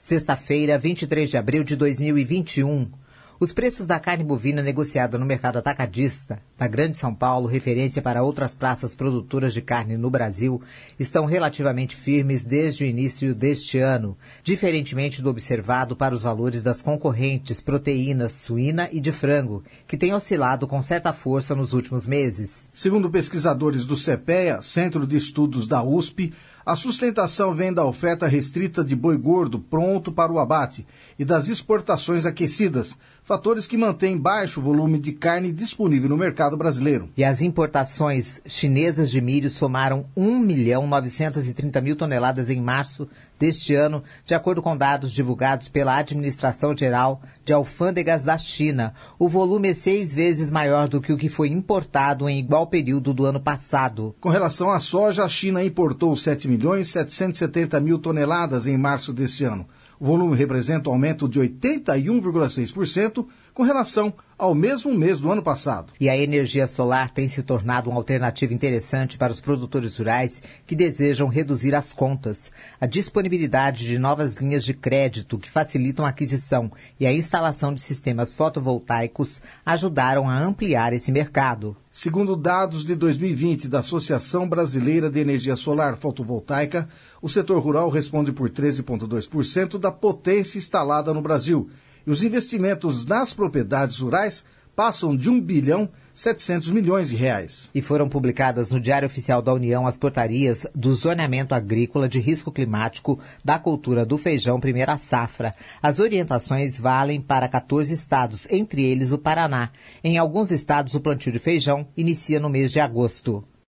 Sexta-feira, 23 de abril de 2021. Os preços da carne bovina negociada no mercado atacadista, na Grande São Paulo, referência para outras praças produtoras de carne no Brasil, estão relativamente firmes desde o início deste ano, diferentemente do observado para os valores das concorrentes proteínas suína e de frango, que têm oscilado com certa força nos últimos meses. Segundo pesquisadores do CPEA, Centro de Estudos da USP, a sustentação vem da oferta restrita de boi gordo pronto para o abate e das exportações aquecidas, fatores que mantêm baixo volume de carne disponível no mercado brasileiro. E as importações chinesas de milho somaram 1.930.000 toneladas em março deste ano, de acordo com dados divulgados pela Administração Geral de Alfândegas da China. O volume é 6 vezes maior do que o que foi importado em igual período do ano passado. Com relação à soja, a China importou 7.770.000 toneladas em março deste ano. O volume representa um aumento de 81,6% com relação ao mesmo mês do ano passado. E a energia solar tem se tornado uma alternativa interessante para os produtores rurais que desejam reduzir as contas. A disponibilidade de novas linhas de crédito que facilitam a aquisição e a instalação de sistemas fotovoltaicos ajudaram a ampliar esse mercado. Segundo dados de 2020 da Associação Brasileira de Energia Solar Fotovoltaica, o setor rural responde por 13,2% da potência instalada no Brasil. E os investimentos nas propriedades rurais passam de 1,7 bilhão de reais. E foram publicadas no Diário Oficial da União as portarias do zoneamento agrícola de risco climático da cultura do feijão primeira safra. As orientações valem para 14 estados, entre eles o Paraná. Em alguns estados, o plantio de feijão inicia no mês de agosto.